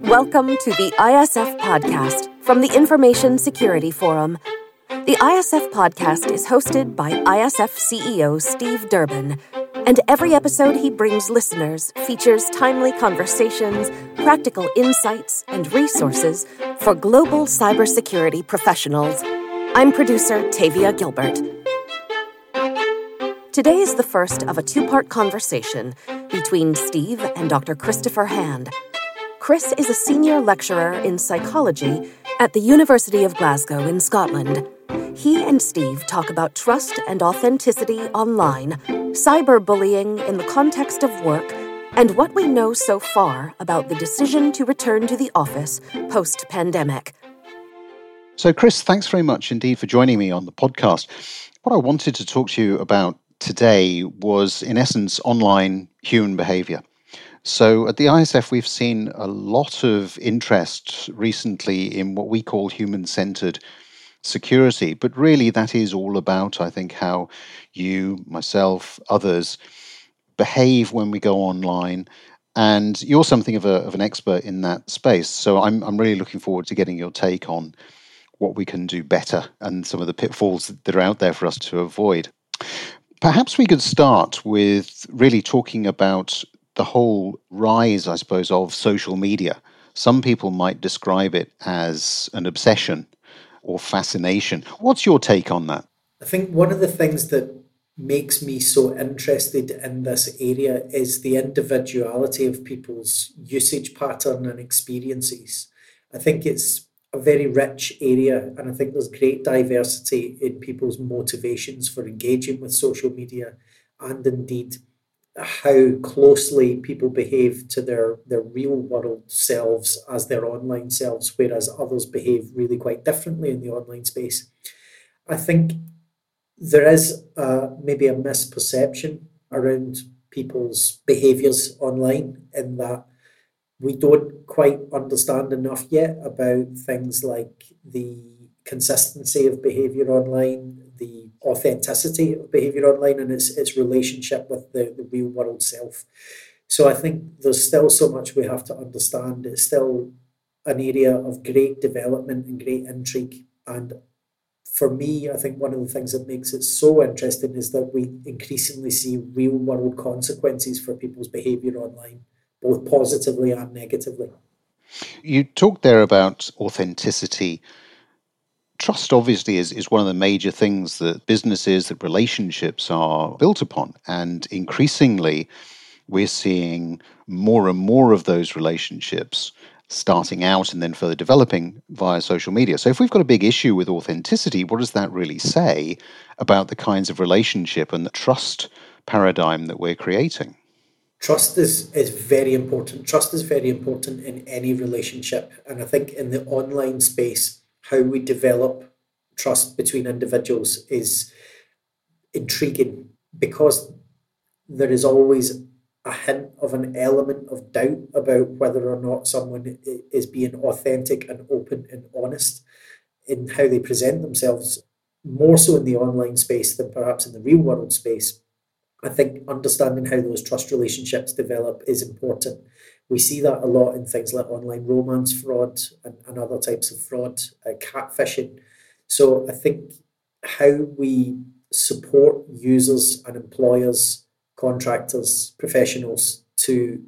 Welcome to the ISF Podcast from the Information Security Forum. The ISF Podcast is hosted by ISF CEO Steve Durbin, and every episode he brings listeners features timely conversations, practical insights, and resources for global cybersecurity professionals. I'm producer Tavia Gilbert. Today is the first of a two-part conversation between Steve and Dr. Christopher Hand. Chris is a senior lecturer in psychology at the University of Glasgow in Scotland. He and Steve talk about trust and authenticity online, cyberbullying in the context of work, and what we know so far about the decision to return to the office post-pandemic. So, Chris, thanks very much indeed for joining me on the podcast. What I wanted to talk to you about today was, in essence, online human behavior. So at the ISF, we've seen a lot of interest recently in what we call human-centered security. But really, that is all about, I think, how you, myself, others behave when we go online. And you're something of an expert in that space. So I'm really looking forward to getting your take on what we can do better and some of the pitfalls that are out there for us to avoid. Perhaps we could start with really talking about the whole rise, I suppose, of social media. Some people might describe it as an obsession or fascination. What's your take on that? I think one of the things that makes me so interested in this area is the individuality of people's usage pattern and experiences. I think it's a very rich area, and I think there's great diversity in people's motivations for engaging with social media, and indeed how closely people behave to their real world selves as their online selves, whereas others behave really quite differently in the online space. I think there is maybe a misperception around people's behaviours online, in that we don't quite understand enough yet about things like the consistency of behaviour online, the authenticity of behaviour online, and its relationship with the real world self. So I think there's still so much we have to understand. It's still an area of great development and great intrigue. And for me, I think one of the things that makes it so interesting is that we increasingly see real world consequences for people's behaviour online, both positively and negatively. You talked there about authenticity. Trust obviously is one of the major things that businesses, that relationships are built upon. And increasingly, we're seeing more and more of those relationships starting out and then further developing via social media. So if we've got a big issue with authenticity, what does that really say about the kinds of relationship and the trust paradigm that we're creating? Trust is very important. Trust is very important in any relationship. And I think in the online space, how we develop trust between individuals is intriguing, because there is always a hint of an element of doubt about whether or not someone is being authentic and open and honest in how they present themselves, more so in the online space than perhaps in the real world space. I think understanding how those trust relationships develop is important. We see that a lot in things like online romance fraud and other types of fraud, catfishing. So I think how we support users and employers, contractors, professionals to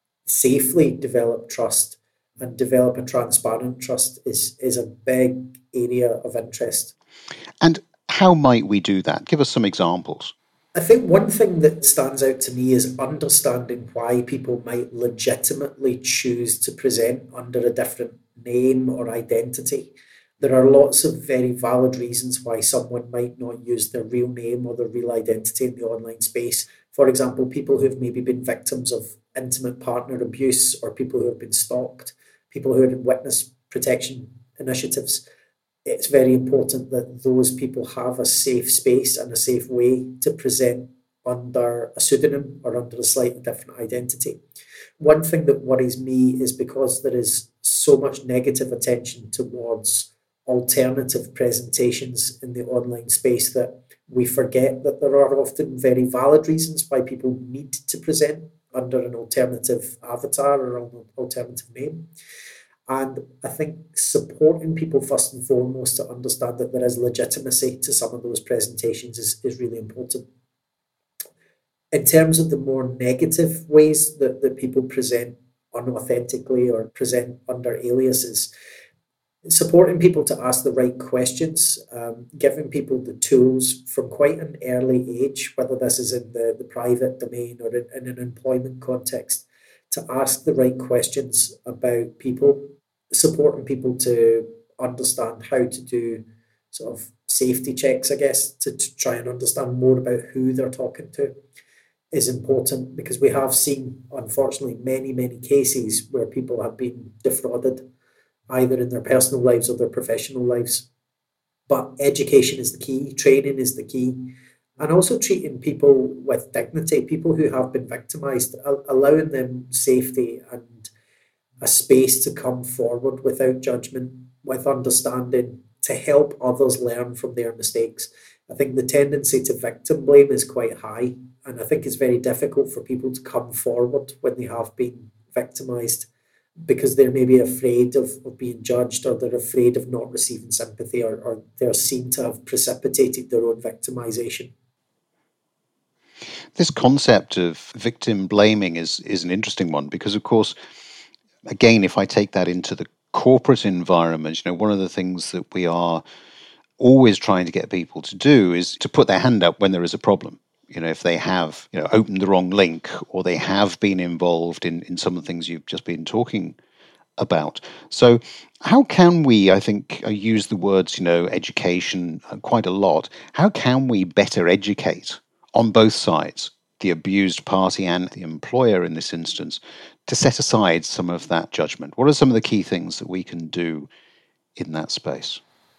safely develop trust and develop a transparent trust is a big area of interest. And how might we do that? Give us some examples. I think one thing that stands out to me is understanding why people might legitimately choose to present under a different name or identity. There are lots of very valid reasons why someone might not use their real name or their real identity in the online space. For example, people who've maybe been victims of intimate partner abuse, or people who have been stalked, people who are in witness protection initiatives. It's very important that those people have a safe space and a safe way to present under a pseudonym or under a slightly different identity. One thing that worries me is because there is so much negative attention towards alternative presentations in the online space that we forget that there are often very valid reasons why people need to present under an alternative avatar or an alternative name. And I think supporting people first and foremost to understand that there is legitimacy to some of those presentations is really important. In terms of the more negative ways that people present unauthentically or present under aliases, supporting people to ask the right questions, giving people the tools from quite an early age, whether this is in the private domain or in an employment context, to ask the right questions about people, supporting people to understand how to do sort of safety checks, I guess, to try and understand more about who they're talking to is important, because we have seen, unfortunately, many cases where people have been defrauded, either in their personal lives or their professional lives. But education is the key, training is the key, and also treating people with dignity, people who have been victimised, allowing them safety and a space to come forward without judgment, with understanding, to help others learn from their mistakes. I think the tendency to victim blame is quite high, and I think it's very difficult for people to come forward when they have been victimised, because they're maybe afraid of being judged, or they're afraid of not receiving sympathy, or they're seen to have precipitated their own victimisation. This concept of victim blaming is an interesting one, because, of course, again, if I take that into the corporate environment, one of the things that we are always trying to get people to do is to put their hand up when there is a problem. If they have, opened the wrong link, or they have been involved in some of the things you've just been talking about. So how can we, I think I use the words, education quite a lot. How can we better educate on both sides, the abused party and the employer in this instance, to set aside some of that judgment? What are some of the key things that we can do in that space?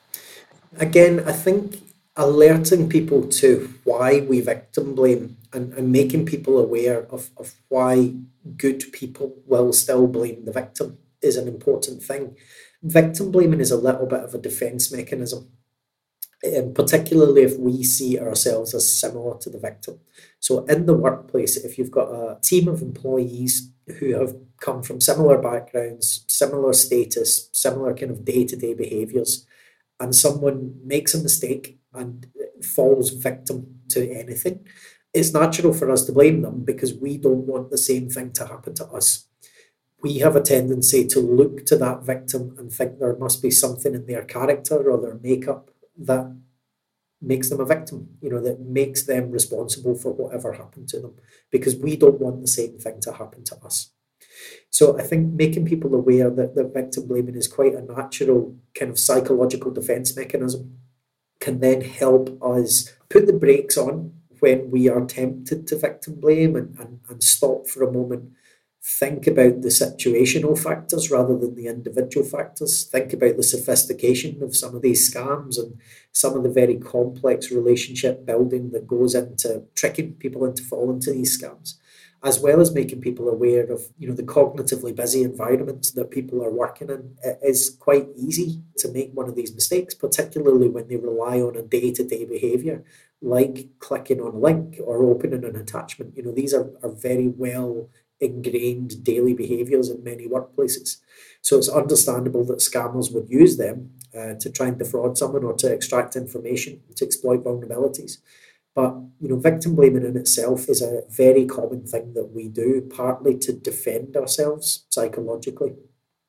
Again, I think alerting people to why we victim blame, and making people aware of why good people will still blame the victim is an important thing. Victim blaming is a little bit of a defense mechanism, particularly if we see ourselves as similar to the victim. So in the workplace, if you've got a team of employees who have come from similar backgrounds, similar status, similar kind of day-to-day behaviours, and someone makes a mistake and falls victim to anything, it's natural for us to blame them, because we don't want the same thing to happen to us. We have a tendency to look to that victim and think there must be something in their character or their makeup that makes them a victim, that makes them responsible for whatever happened to them, because we don't want the same thing to happen to us. So I think making people aware that victim blaming is quite a natural kind of psychological defense mechanism can then help us put the brakes on when we are tempted to victim blame, and stop for a moment, think about the situational factors rather than the individual factors. Think about the sophistication of some of these scams and some of the very complex relationship building that goes into tricking people into falling into these scams, as well as making people aware of the cognitively busy environments that people are working in. It is quite easy to make one of these mistakes, particularly when they rely on a day-to-day behaviour, like clicking on a link or opening an attachment. These are very well ingrained daily behaviours in many workplaces. So it's understandable that scammers would use them to try and defraud someone, or to extract information, to exploit vulnerabilities. But victim blaming in itself is a very common thing that we do, partly to defend ourselves psychologically.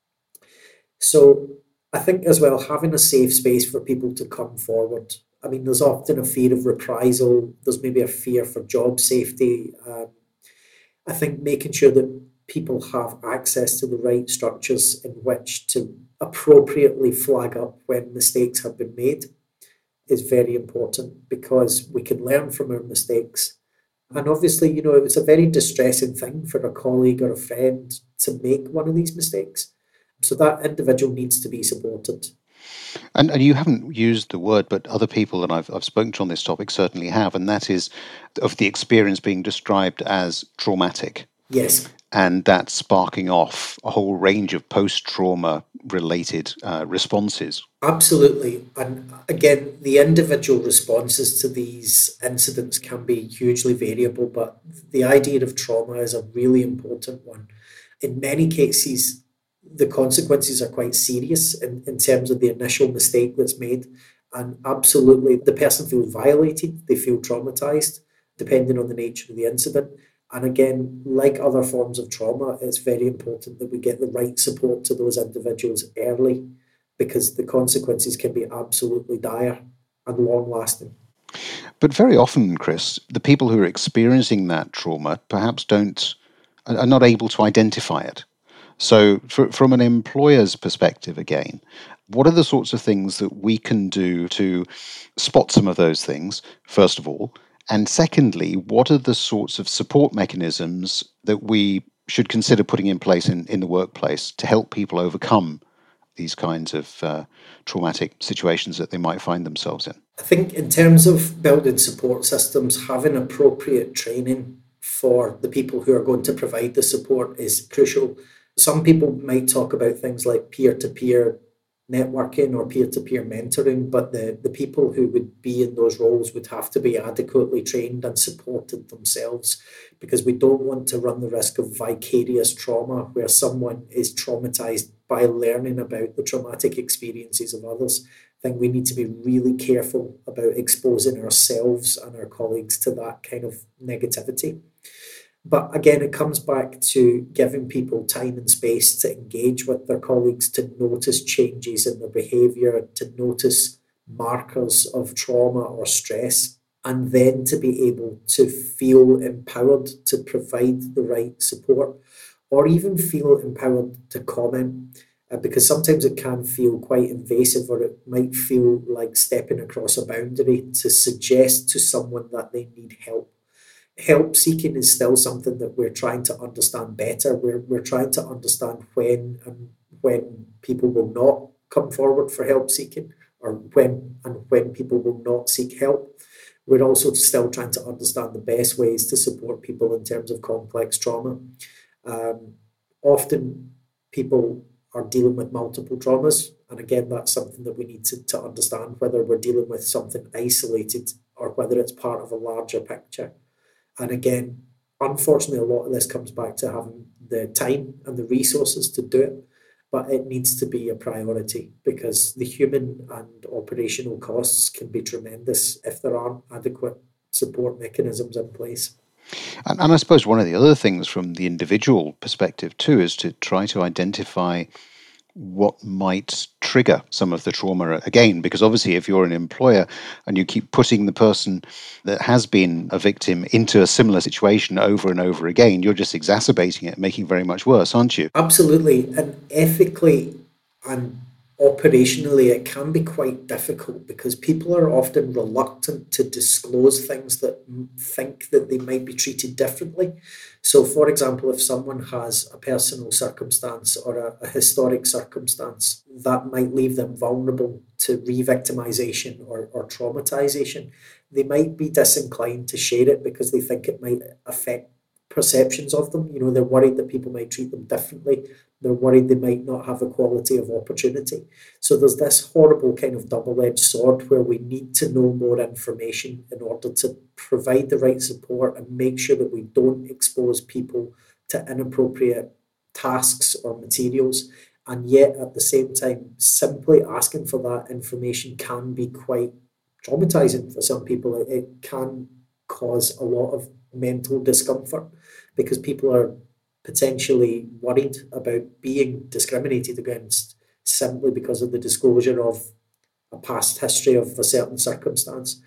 So I think as well, having a safe space for people to come forward. I mean, there's often a fear of reprisal. There's maybe a fear for job safety. I think making sure that people have access to the right structures in which to appropriately flag up when mistakes have been made is very important, because we can learn from our mistakes. And obviously, it's a very distressing thing for a colleague or a friend to make one of these mistakes. So that individual needs to be supported. And you haven't used the word, but other people that I've spoken to on this topic certainly have, and that is of the experience being described as traumatic. Yes. and that's sparking off a whole range of post-trauma related responses. Absolutely. And again, the individual responses to these incidents can be hugely variable, but the idea of trauma is a really important one. In many cases, the consequences are quite serious in terms of the initial mistake that's made. And absolutely, the person feels violated, they feel traumatized, depending on the nature of the incident. And again, like other forms of trauma, it's very important that we get the right support to those individuals early because the consequences can be absolutely dire and long lasting. But very often, Chris, the people who are experiencing that trauma perhaps are not able to identify it. So, from an employer's perspective, again, what are the sorts of things that we can do to spot some of those things, first of all? And secondly, what are the sorts of support mechanisms that we should consider putting in place in the workplace to help people overcome these kinds of traumatic situations that they might find themselves in? I think in terms of building support systems, having appropriate training for the people who are going to provide the support is crucial. Some people might talk about things like peer-to-peer networking or peer-to-peer mentoring, but the people who would be in those roles would have to be adequately trained and supported themselves, because we don't want to run the risk of vicarious trauma where someone is traumatized by learning about the traumatic experiences of others. I think we need to be really careful about exposing ourselves and our colleagues to that kind of negativity. But again, it comes back to giving people time and space to engage with their colleagues, to notice changes in their behaviour, to notice markers of trauma or stress, and then to be able to feel empowered to provide the right support, or even feel empowered to comment. Because sometimes it can feel quite invasive, or it might feel like stepping across a boundary to suggest to someone that they need help. Help seeking is still something that we're trying to understand better. We're trying to understand when people will not come forward for help seeking, or when people will not seek help. We're also still trying to understand the best ways to support people in terms of complex trauma. Often people are dealing with multiple traumas, and again, that's something that we need to understand, whether we're dealing with something isolated or whether it's part of a larger picture. And again, unfortunately, a lot of this comes back to having the time and the resources to do it, but it needs to be a priority because the human and operational costs can be tremendous if there aren't adequate support mechanisms in place. And I suppose one of the other things from the individual perspective too is to try to identify what might trigger some of the trauma again, because obviously if you're an employer and you keep putting the person that has been a victim into a similar situation over and over again, you're just exacerbating it, making it very much worse, aren't you? Absolutely. And ethically and operationally, it can be quite difficult because people are often reluctant to disclose things that think that they might be treated differently. So, for example, if someone has a personal circumstance or a historic circumstance that might leave them vulnerable to re-victimization or traumatization, they might be disinclined to share it because they think it might affect perceptions of them. You know, they're worried that people might treat them differently. They're worried they might not have equality of opportunity. So there's this horrible kind of double-edged sword where we need to know more information in order to provide the right support and make sure that we don't expose people to inappropriate tasks or materials. And yet at the same time, simply asking for that information can be quite traumatizing for some people. It can cause a lot of mental discomfort because people are potentially worried about being discriminated against simply because of the disclosure of a past history of a certain circumstance.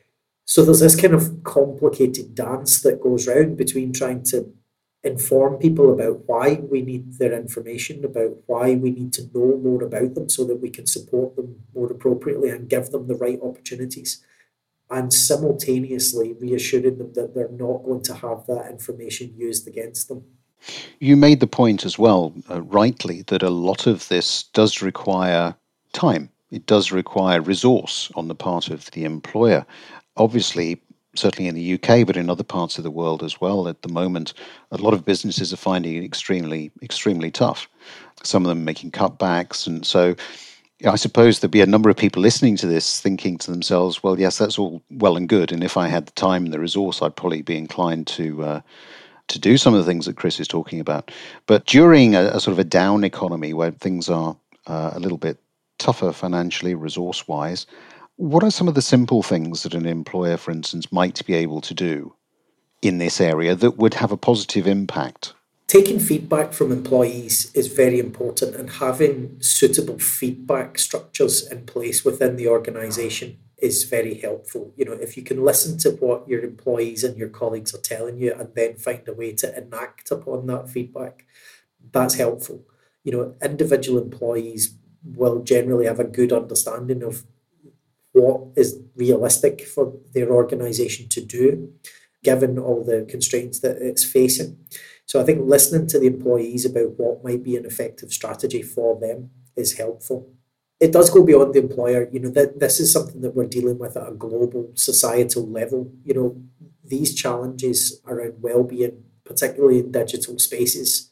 So there's this kind of complicated dance that goes round between trying to inform people about why we need their information, about why we need to know more about them so that we can support them more appropriately and give them the right opportunities, and simultaneously reassuring them that they're not going to have that information used against them. You made the point as well, rightly, that a lot of this does require time. It does require resource on the part of the employer. Obviously, certainly in the UK, but in other parts of the world as well at the moment, a lot of businesses are finding it extremely, extremely tough. Some of them making cutbacks. And so I suppose there'd be a number of people listening to this thinking to themselves, well, yes, that's all well and good. And if I had the time and the resource, I'd probably be inclined to do some of the things that Chris is talking about. But during a sort of a down economy where things are a little bit tougher financially, resource-wise, what are some of the simple things that an employer, for instance, might be able to do in this area that would have a positive impact? Taking feedback from employees is very important, and having suitable feedback structures in place within the organisation is very helpful. If you can listen to what your employees and your colleagues are telling you and then find a way to enact upon that feedback, that's helpful. Individual employees will generally have a good understanding of what is realistic for their organisation to do, given all the constraints that it's facing. So I think listening to the employees about what might be an effective strategy for them is helpful. It does go beyond the employer. This is something that we're dealing with at a global societal level. These challenges around well-being, particularly in digital spaces,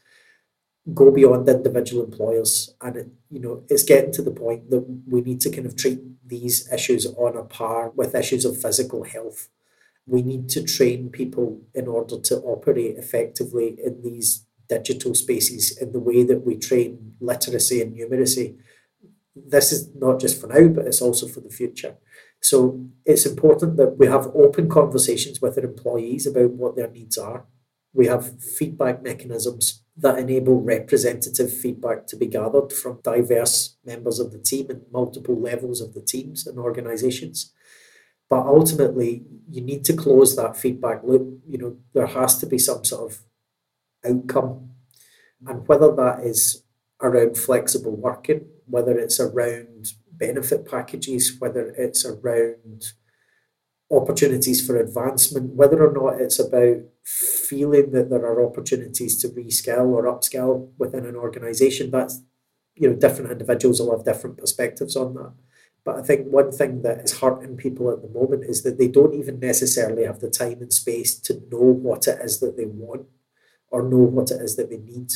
go beyond individual employers, and it's getting to the point that we need to kind of treat these issues on a par with issues of physical health. We need to train people in order to operate effectively in these digital spaces in the way that we train literacy and numeracy. This is not just for now, but it's also for the future. So it's important that we have open conversations with our employees about what their needs are. We have feedback mechanisms that enable representative feedback to be gathered from diverse members of the team and multiple levels of the teams and organizations. But ultimately, you need to close that feedback loop. There has to be some sort of outcome. And whether that is around flexible working, whether it's around benefit packages, whether it's around opportunities for advancement, whether or not it's about feeling that there are opportunities to reskill or upskill within an organization, that's, different individuals will have different perspectives on that. But I think one thing that is hurting people at the moment is that they don't even necessarily have the time and space to know what it is that they want or know what it is that they need.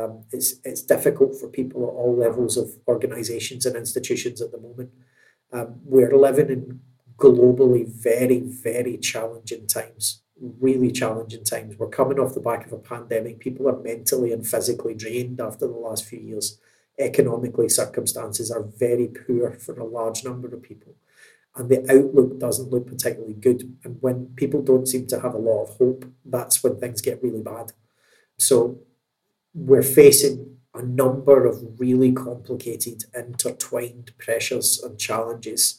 It's difficult for people at all levels of organizations and institutions at the moment. We're living in globally very, very challenging times, really challenging times. We're coming off the back of a pandemic. People are mentally and physically drained after the last few years. Economically, circumstances are very poor for a large number of people. And the outlook doesn't look particularly good. And when people don't seem to have a lot of hope, that's when things get really bad. So we're facing a number of really complicated, intertwined pressures and challenges.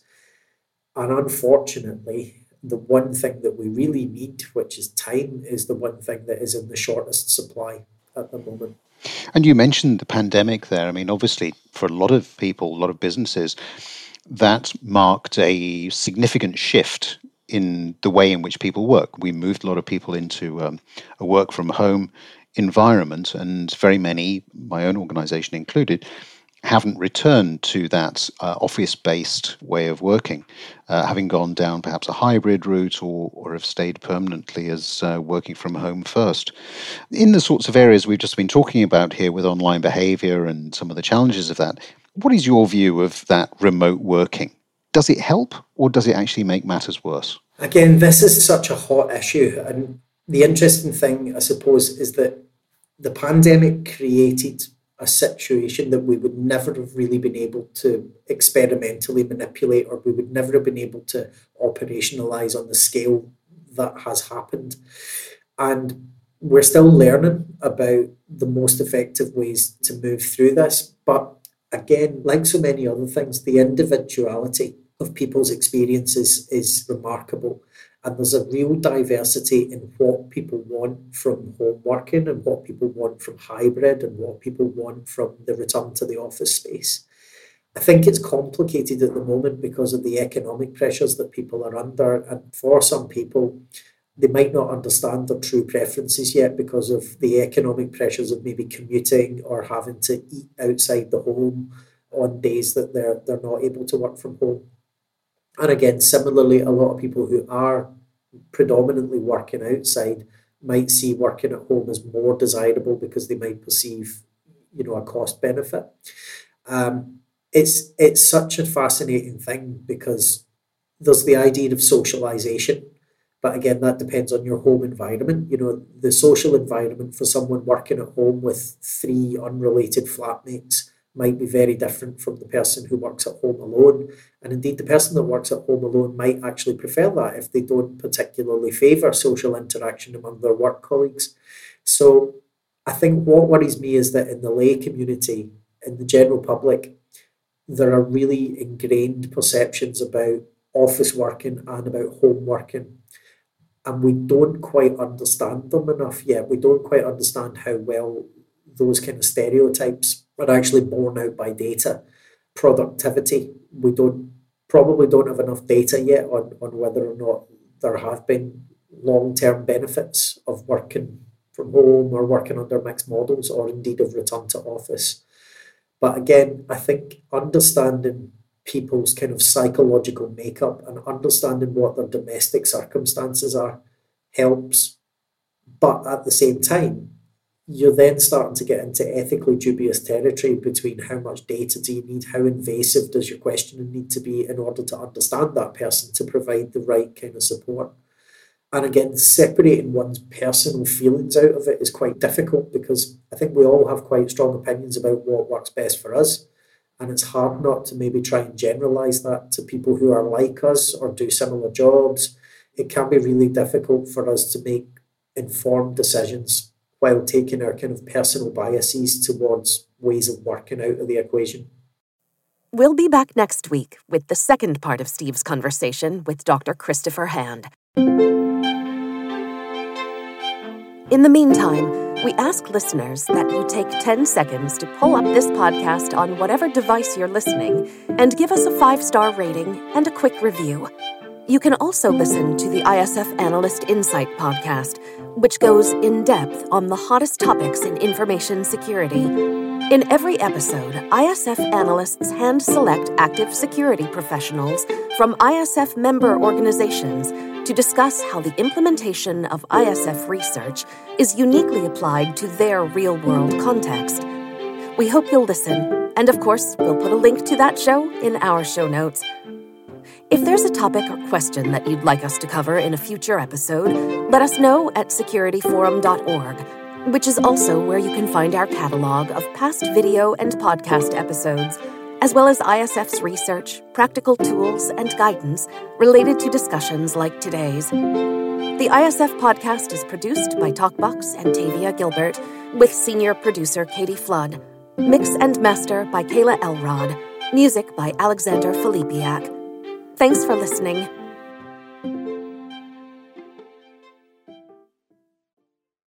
And unfortunately, the one thing that we really need, which is time, is the one thing that is in the shortest supply at the moment. And you mentioned the pandemic there. I mean, obviously, for a lot of people, a lot of businesses, that marked a significant shift in the way in which people work. We moved a lot of people into a work from home environment, and very many, my own organization included, haven't returned to that office-based way of working, having gone down perhaps a hybrid route or have stayed permanently as working from home first. In the sorts of areas we've just been talking about here with online behavior and some of the challenges of that, what is your view of that remote working? Does it help or does it actually make matters worse? Again, this is such a hot issue. And the interesting thing, I suppose, is that the pandemic created a situation that we would never have really been able to experimentally manipulate, or we would never have been able to operationalize on the scale that has happened. And we're still learning about the most effective ways to move through this. But again, like so many other things, the individuality of people's experiences is remarkable. And there's a real diversity in what people want from home working and what people want from hybrid and what people want from the return to the office space. I think it's complicated at the moment because of the economic pressures that people are under. And for some people, they might not understand their true preferences yet because of the economic pressures of maybe commuting or having to eat outside the home on days that they're not able to work from home. And again, similarly, a lot of people who are predominantly working outside might see working at home as more desirable because they might perceive, a cost benefit. It's such a fascinating thing because there's the idea of socialization, but again, that depends on your home environment. The social environment for someone working at home with 3 unrelated flatmates might be very different from the person who works at home alone. And indeed, the person that works at home alone might actually prefer that if they don't particularly favour social interaction among their work colleagues. So I think what worries me is that in the lay community, in the general public, there are really ingrained perceptions about office working and about home working. And we don't quite understand them enough yet. We don't quite understand how well those kind of stereotypes are actually borne out by data. Productivity, we probably don't have enough data yet on whether or not there have been long-term benefits of working from home or working under mixed models, or indeed of return to office. But again, I think understanding people's kind of psychological makeup and understanding what their domestic circumstances are helps. But at the same time, you're then starting to get into ethically dubious territory between how much data do you need, how invasive does your questioning need to be in order to understand that person to provide the right kind of support. And again, separating one's personal feelings out of it is quite difficult because I think we all have quite strong opinions about what works best for us. And it's hard not to maybe try and generalize that to people who are like us or do similar jobs. It can be really difficult for us to make informed decisions while taking our kind of personal biases towards ways of working out of the equation. We'll be back next week with the second part of Steve's conversation with Dr. Christopher Hand. In the meantime, we ask listeners that you take 10 seconds to pull up this podcast on whatever device you're listening and give us a 5-star rating and a quick review. You can also listen to the ISF Analyst Insight podcast, which goes in depth on the hottest topics in information security. In every episode, ISF analysts hand-select active security professionals from ISF member organizations to discuss how the implementation of ISF research is uniquely applied to their real-world context. We hope you'll listen, and of course, we'll put a link to that show in our show notes. If there's a topic or question that you'd like us to cover in a future episode, let us know at securityforum.org, which is also where you can find our catalog of past video and podcast episodes, as well as ISF's research, practical tools, and guidance related to discussions like today's. The ISF podcast is produced by Talkbox and Tavia Gilbert, with senior producer Katie Flood. Mix and master by Kayla Elrod. Music by Alexander Filipiak. Thanks for listening.